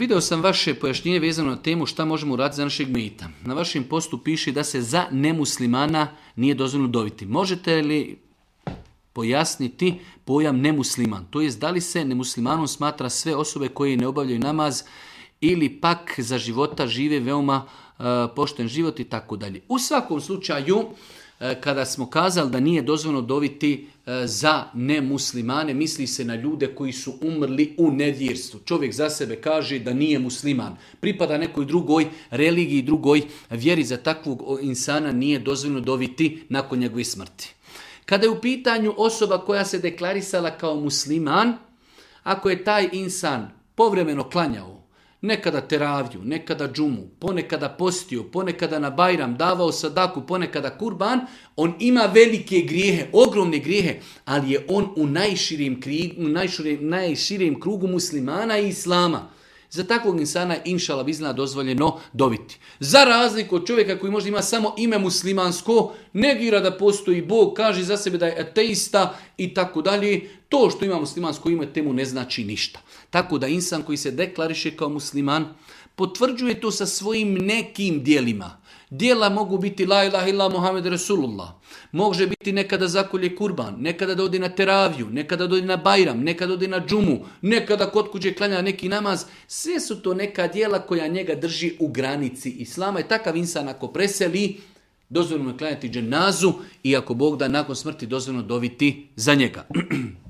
Video sam vaše pojašnjenje vezano na temu šta možemo uraditi za našeg mejita. Na vašem postu piše da se za nemuslimana nije dozvoljeno doviti. Možete li pojasniti pojam nemusliman? To jest da li se nemuslimanom smatra sve osobe koje ne obavljaju namaz ili pak za života žive veoma pošten život i tako dalje. U svakom slučaju, kada smo kazali da nije dozvoljeno doviti za nemuslimane, misli se na ljude koji su umrli u nevjerstvu. Čovjek za sebe kaže da nije musliman, pripada nekoj drugoj religiji, drugoj vjeri, za takvog insana nije dozvoljeno doviti nakon njegove smrti. Kada je u pitanju osoba koja se deklarisala kao musliman, ako je taj insan povremeno klanjao, nekada teraviju, nekada džumu, ponekada postio, ponekada na Bajram, davao sadaku, ponekada kurban, on ima velike grijehe, ogromne grijehe, ali je on u najširijem krugu muslimana i islama. Za takvog insana inšala bizna dozvoljeno doviti. Za razliku od čovjeka koji možda ima samo ime muslimansko, negira da postoji Bog, kaže za sebe da je ateista i tako dalje, to što ima muslimansko ime temu ne znači ništa. Tako da insan koji se deklariše kao musliman potvrđuje to sa svojim nekim dijelima. Dijela mogu biti la ilaha illa Muhammed Rasulullah. Može biti nekada zakolje kurban, nekada da odi na teraviju, nekada da odi na Bajram, nekada odi na džumu, nekada kod kuće klanja neki namaz. Sve su to neka dijela koja njega drži u granici islama. I takav insan ako preseli, dozvoljeno je klanjati dženazu i ako Bog da nakon smrti dozvoljeno doviti za njega.